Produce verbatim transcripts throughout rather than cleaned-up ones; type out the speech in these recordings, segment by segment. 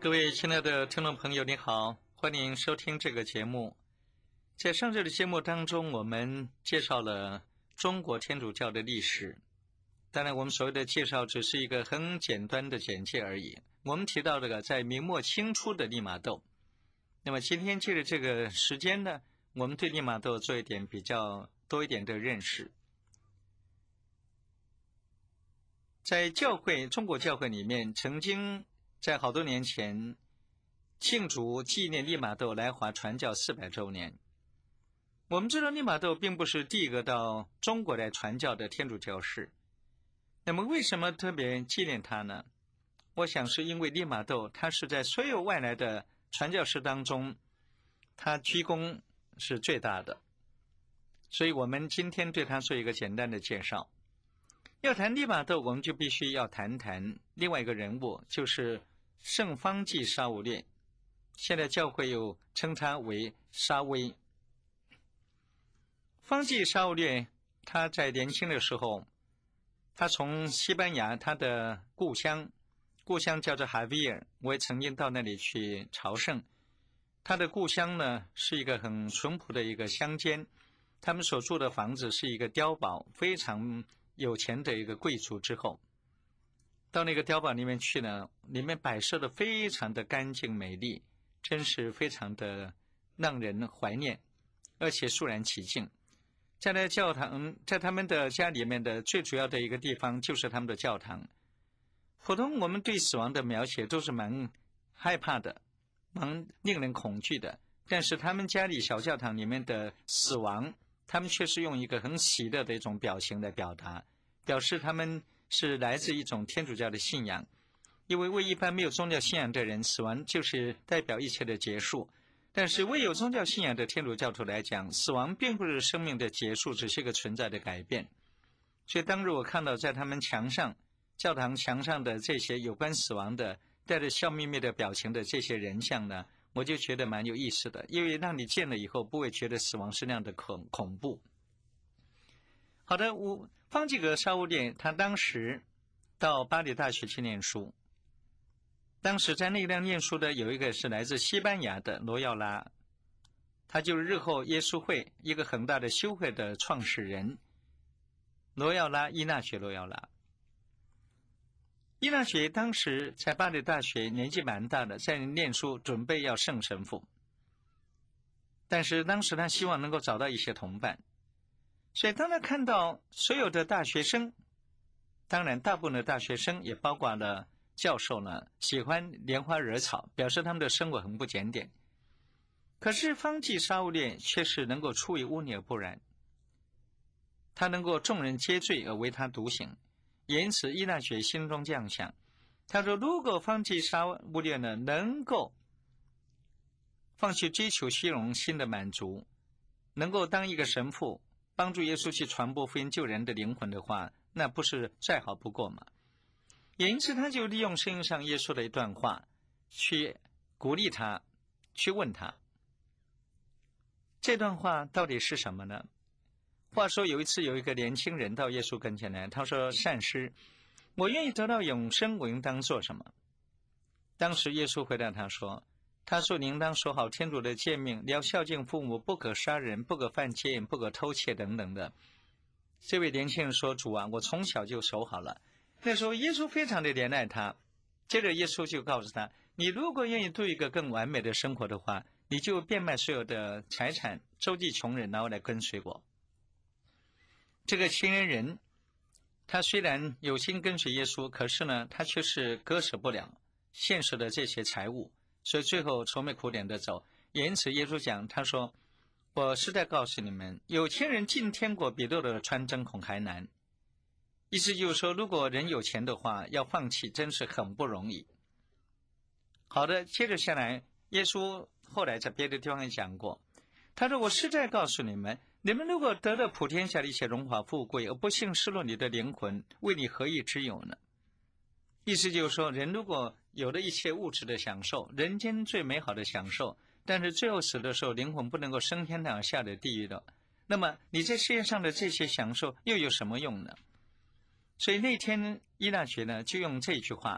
各位亲爱的听众朋友，你好，欢迎收听这个节目。在上次的节目当中，我们介绍了中国天主教的历史。当然，我们所谓的介绍只是一个很简单的简介而已。我们提到这个在明末清初的利玛窦。那么今天借着这个时间呢，我们对利玛窦做一点比较多一点的认识。在教会，中国教会里面，曾经在好多年前庆祝纪念利玛窦来华传教四百周年。我们知道利玛窦并不是第一个到中国来传教的天主教士。那么为什么特别纪念他呢？我想是因为利玛窦他是在所有外来的传教士当中，他居功是最大的。所以我们今天对他做一个简单的介绍。要谈利玛窦，我们就必须要谈谈另外一个人物，就是圣方济沙勿略，现在教会又称他为沙威。方济沙勿略他在年轻的时候，他从西班牙他的故乡，故乡叫做哈维尔，我也曾经到那里去朝圣。他的故乡呢是一个很淳朴的一个乡间，他们所住的房子是一个碉堡，非常有钱的一个贵族之后，到那个碉堡里面去呢，里面摆设的非常的干净美丽，真是非常的让人怀念，而且肃然起敬。在那教堂，在他们的家里面的最主要的一个地方就是他们的教堂。普通我们对死亡的描写都是蛮害怕的，蛮令人恐惧的，但是他们家里小教堂里面的死亡，他们却是用一个很喜乐的一种表情来表达，表示他们是来自一种天主教的信仰。因为为一般没有宗教信仰的人，死亡就是代表一切的结束。但是为有宗教信仰的天主教徒来讲，死亡并不是生命的结束，只是一个存在的改变。所以当日我看到在他们墙上，教堂墙上的这些有关死亡的带着笑眯眯的表情的这些人像呢，我就觉得蛮有意思的，因为让你见了以后不会觉得死亡是那样的恐恐怖。好的，我方济各沙勿略他当时到巴黎大学去念书，当时在那边念书的有一个是来自西班牙的罗耀拉，他就是日后耶稣会一个很大的修会的创始人，罗耀拉伊纳爵罗耀拉。伊纳爵当时在巴黎大学年纪蛮大的，在念书，准备要圣神父。但是当时他希望能够找到一些同伴，所以当他看到所有的大学生，当然大部分的大学生也包括了教授呢，喜欢拈花惹草，表示他们的生活很不检点。可是方济沙勿略却是能够出于污泥而不染，他能够众人皆醉而唯他独醒。因此伊纳爵心中这样想，他说如果方济沙勿略呢能够放弃追求虚荣心的满足，能够当一个神父，帮助耶稣去传播福音救人的灵魂的话，那不是再好不过嘛。因此他就利用圣经上耶稣的一段话去鼓励他，去问他这段话到底是什么呢？话说有一次有一个年轻人到耶稣跟前来，他说善师，我愿意得到永生，我应当做什么？当时耶稣回答他说，他说你应当守好天主的诫命，你要孝敬父母，不可杀人，不可犯奸淫，不可偷窃等等的。这位年轻人说，主啊，我从小就守好了。那时候耶稣非常的怜爱他，接着耶稣就告诉他，你如果愿意度一个更完美的生活的话，你就变卖所有的财产，周济穷人，然后来跟随我。这个青年人他虽然有心跟随耶稣，可是呢他却是割舍不了现实的这些财物，所以最后愁眉苦脸的走。因此耶稣讲，他说我实在告诉你们，有钱人进天国比漏斗穿针孔还难。意思就是说，如果人有钱的话，要放弃真是很不容易。好的，接着下来耶稣后来在别的地方也讲过，他说我实在告诉你们，你们如果得了普天下的一切荣华富贵，而不幸失落你的灵魂，为你何益之有呢？意思就是说，人如果有了一切物质的享受，人间最美好的享受，但是最后死的时候灵魂不能够升天堂下的地狱的，那么你在世界上的这些享受又有什么用呢？所以那天伊纳爵呢就用这句话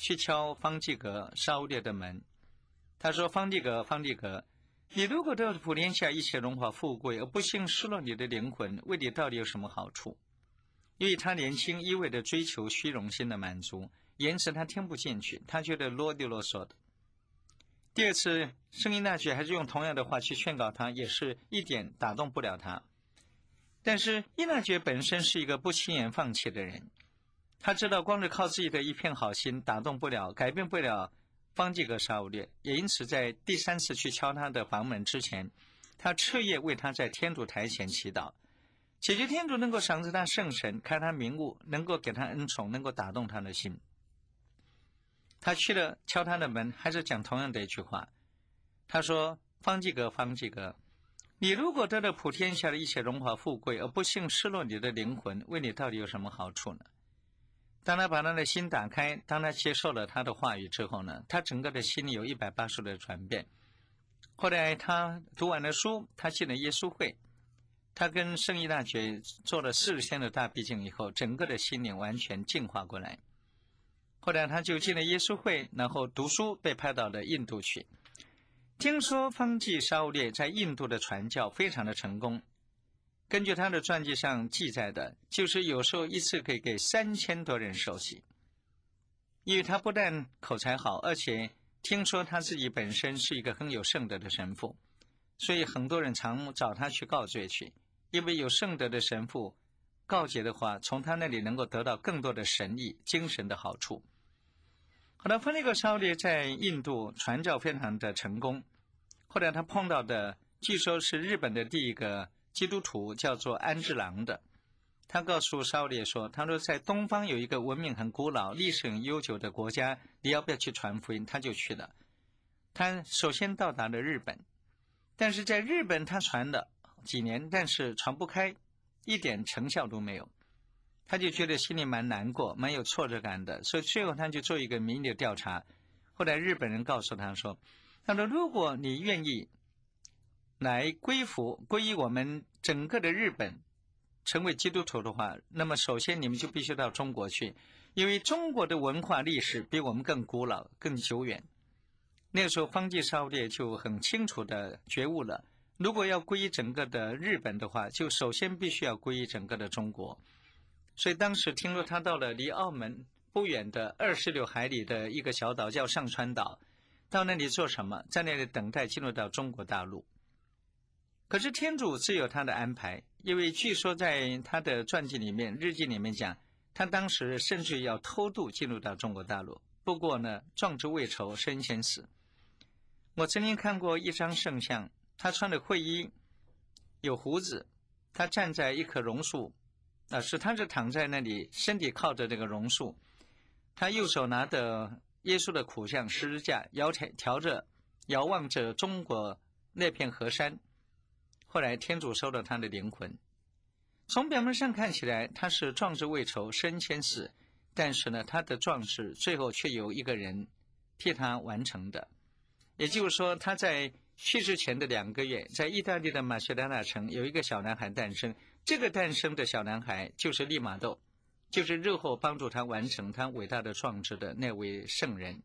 去敲方济各沙乌列的门。他说：方济各，方济各，你如果得普天下一切荣华富贵，而不幸失落你的灵魂，为你到底有什么好处？因为他年轻一味的追求虚荣心的满足，言辞他听不进去，他觉得啰里啰嗦的。第二次圣依纳爵还是用同样的话去劝告他，也是一点打动不了他。但是依纳爵本身是一个不轻言放弃的人，他知道光是靠自己的一片好心打动不了，改变不了方济各沙乌列，也因此在第三次去敲他的房门之前，他彻夜为他在天主台前祈祷，祈求天主能够赏赐他圣神，开他明悟，能够给他恩宠，能够打动他的心。他去了敲他的门，还是讲同样的一句话。他说：方济各，方济各，你如果得了普天下的一切荣华富贵，而不幸失落你的灵魂，为你到底有什么好处呢？当他把他的心打开，当他接受了他的话语之后呢，他整个的心里有一百八十度的转变。后来他读完了书，他进了耶稣会，他跟圣依纳爵做了四十天的大闭经以后，整个的心灵完全净化过来。后来他就进了耶稣会，然后读书，被派到了印度去。听说方济沙乌列在印度的传教非常的成功，根据他的传记上记载的，就是有时候一次可以给三千多人受洗。因为他不但口才好，而且听说他自己本身是一个很有圣德的神父，所以很多人常找他去告罪去，因为有圣德的神父告诫的话，从他那里能够得到更多的神意、精神的好处。后来方济各沙乌列在印度传教非常的成功，后来他碰到的据说是日本的第一个基督徒，叫做安治郎的。他告诉沙乌列说，他说在东方有一个文明很古老、历史很悠久的国家，你要不要去传福音？他就去了。他首先到达了日本，但是在日本他传了几年，但是传不开，一点成效都没有。他就觉得心里蛮难过，蛮有挫折感的，所以最后他就做一个民意的调查。后来日本人告诉他说，他说如果你愿意来归服皈依我们整个的日本，成为基督徒的话，那么首先你们就必须到中国去，因为中国的文化历史比我们更古老、更久远。那个时候方济沙乌列就很清楚的觉悟了，如果要皈依整个的日本的话，就首先必须要皈依整个的中国。所以当时听说他到了离澳门不远的二十六海里的一个小岛叫上川岛，到那里做什么？在那里等待进入到中国大陆。可是天主自有他的安排，因为据说在他的传记里面、日记里面讲，他当时甚至要偷渡进入到中国大陆。不过呢，壮志未酬身先死。我曾经看过一张圣像，他穿的会衣，有胡子，他站在一棵榕树，啊，是他是躺在那里，身体靠着这个榕树，他右手拿着耶稣的苦像十字架，摇调着遥望着中国那片河山。后来天主收了他的灵魂。从表面上看起来他是壮志未酬身先死，但是呢，他的壮志最后却有一个人替他完成的。也就是说，他在去世前的两个月，在意大利的马塞拉纳城有一个小男孩诞生，这个诞生的小男孩就是利玛窦，就是日后帮助他完成他伟大的壮志的那位圣人。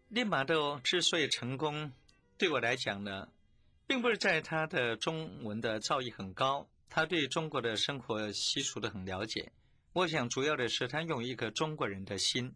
利玛窦之所以成功，对我来讲呢，并不是在他的中文的造诣很高，他对中国的生活习俗的很了解。我想主要的是他用一个中国人的心。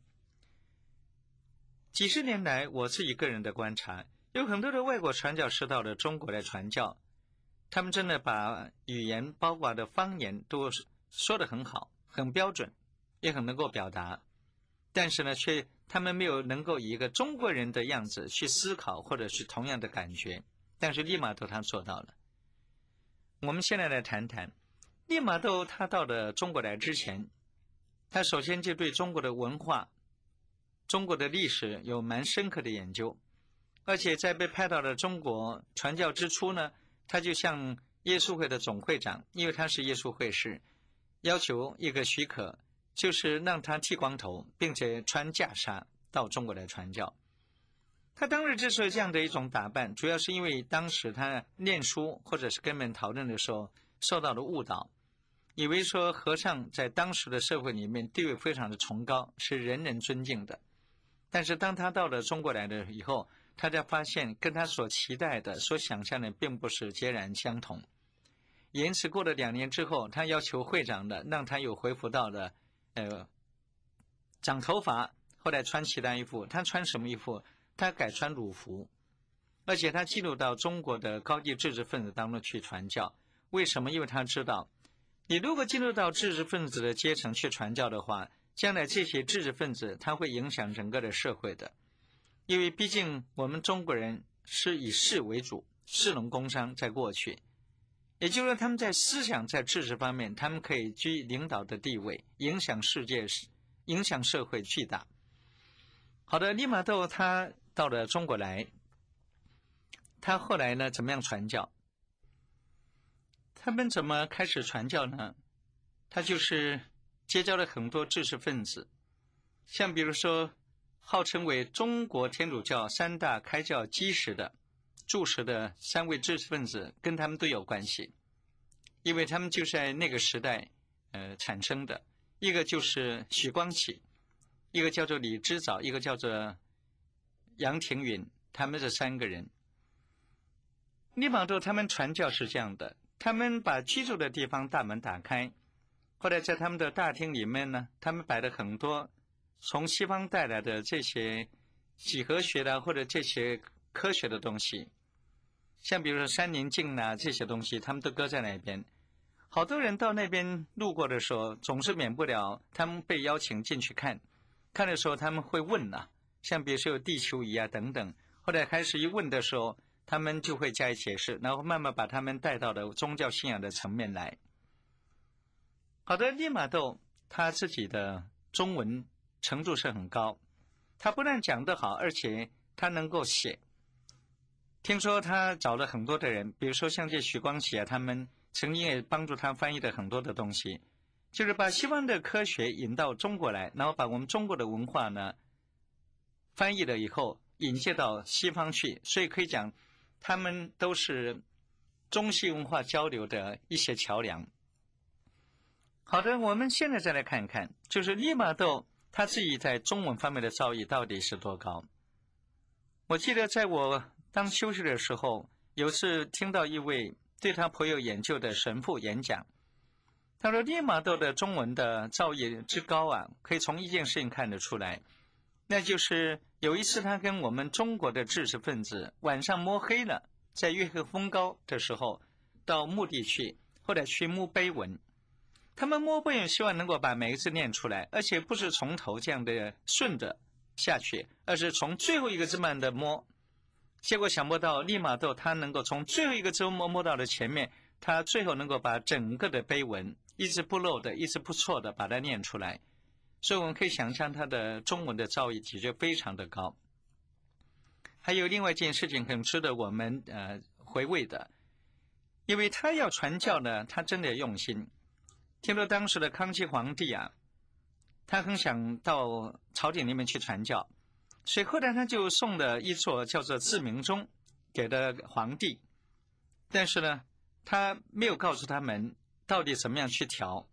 几十年来，我自己个人的观察，有很多的外国传教士到了中国来传教，他们真的把语言包括的方言都说得很好，很标准，也很能够表达，但是呢，却他们没有能够以一个中国人的样子去思考，或者是同样的感觉。但是利玛窦他做到了。我们现在来谈谈利玛窦，他到了中国来之前，他首先就对中国的文化、中国的历史有蛮深刻的研究，而且在被派到了中国传教之初呢，他就向耶稣会的总会长，因为他是耶稣会士，要求一个许可，就是让他剃光头，并且穿袈裟到中国来传教。他当时之所以这样的一种打扮，主要是因为当时他念书或者是跟人讨论的时候受到了误导，以为说和尚在当时的社会里面地位非常的崇高，是人人尊敬的。但是当他到了中国来的以后，他才发现跟他所期待的、所想象的并不是截然相同。因此过了两年之后，他要求会长的让他又恢复到了呃长头发，后来穿其他衣服。他穿什么衣服？他改穿鲁服，而且他进入到中国的高级知识分子当中去传教。为什么？因为他知道，你如果进入到知识分子的阶层去传教的话，将来这些知识分子他会影响整个的社会的。因为毕竟我们中国人是以士为主，士农工商在过去，也就是说他们在思想在知识方面，他们可以居领导的地位，影响世界，影响社会巨大。好的，利玛窦他到了中国来，他后来呢怎么样传教？他们怎么开始传教呢？他就是结交了很多知识分子，像比如说号称为中国天主教三大开教基石的柱石的三位知识分子，跟他们都有关系，因为他们就是在那个时代呃产生的。一个就是许光启，一个叫做李之藻，一个叫做杨廷允，他们这三个人。利玛窦他们传教是这样的，他们把居住的地方大门打开，后来在他们的大厅里面呢，他们摆了很多从西方带来的这些几何学的或者这些科学的东西，像比如说三棱镜啊这些东西，他们都搁在那边。好多人到那边路过的时候，总是免不了他们被邀请进去看，看的时候他们会问啊，像比如说有地球仪啊等等，后来开始一问的时候，他们就会加以解释，然后慢慢把他们带到了宗教信仰的层面来。好的，利玛窦他自己的中文程度是很高，他不但讲得好，而且他能够写。听说他找了很多的人，比如说像这许光启啊，他们曾经也帮助他翻译了很多的东西，就是把西方的科学引到中国来，然后把我们中国的文化呢翻译了以后引介到西方去，所以可以讲他们都是中西文化交流的一些桥梁。好的，我们现在再来看看，就是利玛窦他自己在中文方面的造诣到底是多高。我记得在我当修士的时候，有次听到一位对他颇有研究的神父演讲，他说利玛窦的中文的造诣之高啊，可以从一件事情看得出来，那就是有一次他跟我们中国的知识分子晚上摸黑了，在月黑风高的时候到墓地去，或者去摸碑文。他们摸碑文希望能够把每个字念出来，而且不是从头这样的顺着下去，而是从最后一个字慢的摸。结果想不到利玛窦他能够从最后一个字摸摸到了前面，他最后能够把整个的碑文一字不漏的一字不错的把它念出来，所以我们可以想象他的中文的造诣的确非常的高。还有另外一件事情很值得我们呃回味的，因为他要传教呢，他真的用心。听说当时的康熙皇帝啊，他很想到朝廷里面去传教，所以后来他就送了一座叫做自明钟给了皇帝，但是呢他没有告诉他们到底怎么样去调。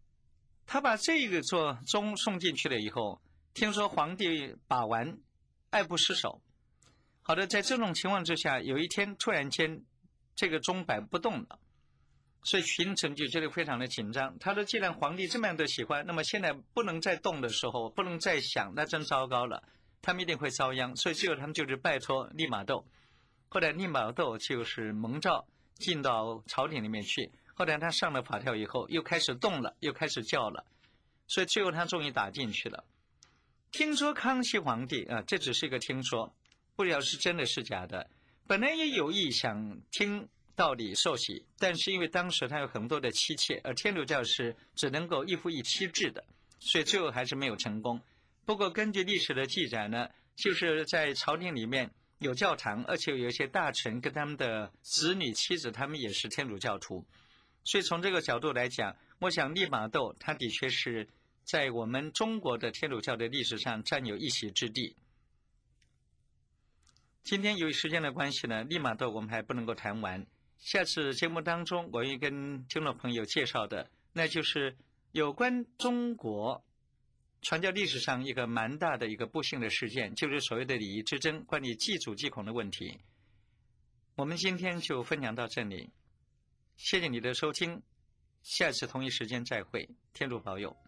他把这个座钟送进去了以后，听说皇帝把玩爱不释手。好的，在这种情况之下，有一天突然间这个钟摆不动了，所以群臣就觉得非常的紧张。他说既然皇帝这么样的喜欢，那么现在不能再动的时候，不能再响，那真糟糕了，他们一定会遭殃。所以最后他们就是拜托利玛窦。后来利玛窦就是蒙召进到朝廷里面去，后来他上了法条以后又开始动了，又开始叫了，所以最后他终于打进去了。听说康熙皇帝啊，这只是一个听说，不知道是真的是假的，本来也有意想听道理受洗，但是因为当时他有很多的妻妾，而天主教是只能够一夫一妻制的，所以最后还是没有成功。不过根据历史的记载呢，就是在朝廷里面有教堂，而且有一些大臣跟他们的子女妻子他们也是天主教徒，所以从这个角度来讲，我想利玛窦他的确是在我们中国的天主教的历史上占有一席之地。今天由于时间的关系呢，利玛窦我们还不能够谈完，下次节目当中我会跟听众朋友介绍的，那就是有关中国传教历史上一个蛮大的一个不幸的事件，就是所谓的礼仪之争，关于祭祖祭孔的问题。我们今天就分享到这里，谢谢你的收听，下次同一时间再会，天主保佑。